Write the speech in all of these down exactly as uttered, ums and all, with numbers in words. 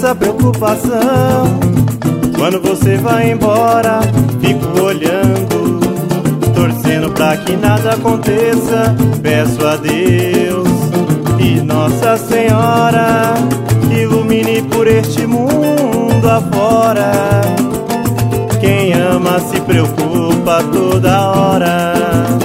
Imensa preocupação, quando você vai embora, fico olhando, torcendo pra que nada aconteça. Peço a Deus e Nossa Senhora, ilumine por este mundo afora. Quem ama se preocupa toda hora.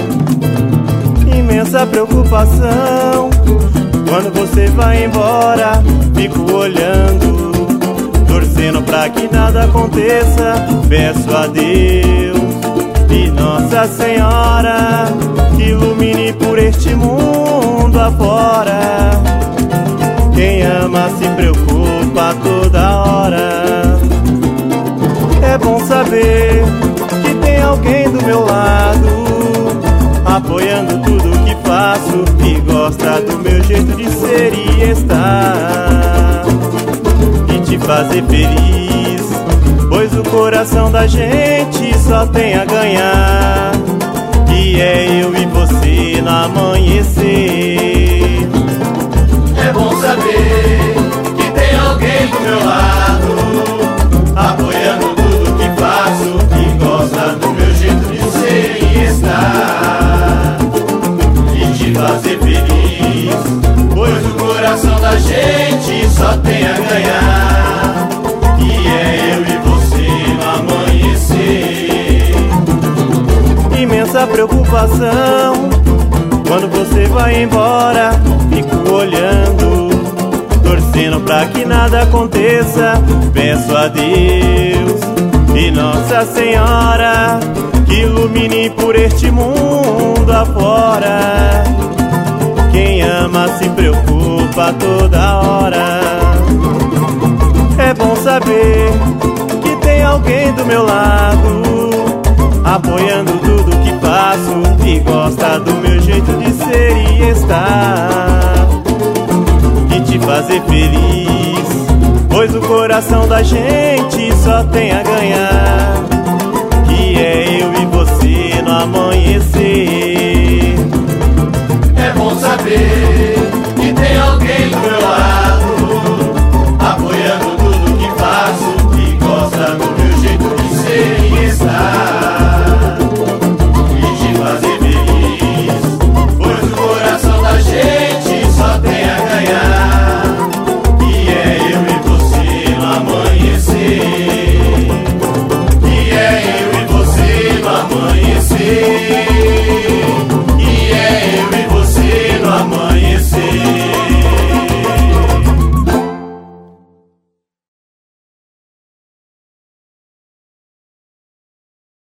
Imensa preocupação, quando você vai embora, fico olhando, torcendo pra que nada aconteça. Peço a Deus e Nossa Senhora, ilumine por este mundo afora. Quem ama se preocupa toda hora. É bom saber que tem alguém do meu lado, apoiando tudo que faço e gosta do meu jeito de ser e estar, e te fazer feliz, pois o coração da gente só tem a ganhar, e é eu e você no amanhecer. É bom saber que tem alguém do meu lado, apoiando tudo que faço e gosta do meu jeito de ser e estar, e te fazer feliz, pois o coração da gente só tem a ganhar, e é eu e você no amanhecer. Imensa preocupação, quando você vai embora, fico olhando, torcendo pra que nada aconteça. Peço a Deus e Nossa Senhora, que ilumine por este mundo afora. Quem ama se preocupa toda hora. É bom saber que tem alguém do meu lado, apoiando tudo que faço e gosta do meu jeito de ser e estar, e te fazer feliz, pois o coração da gente só tem a ganhar, que é eu e você no amanhecer. É bom saber